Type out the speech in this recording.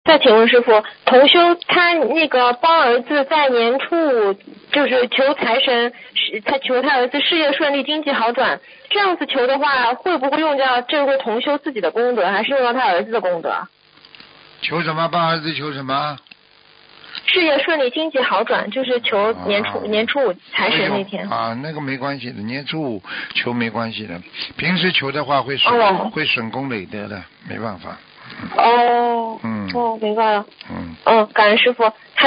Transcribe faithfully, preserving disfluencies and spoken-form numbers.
再请问师傅，同修他那个帮儿子在年初五就是求财神，是他求他儿子事业顺利、经济好转，这样子求的话，会不会用掉这位同修自己的功德，还是用到他儿子的功德？ 求什么？帮儿子求什么？ 事业顺利、经济好转，就是求年初、 啊、 年初五财神那天。 啊，那个没关系的，年初五求没关系的，平时求的话会损、 哦、 会损功累德的，没办法。 哦。 嗯。 哦，明白了。 嗯。 嗯，感恩师傅。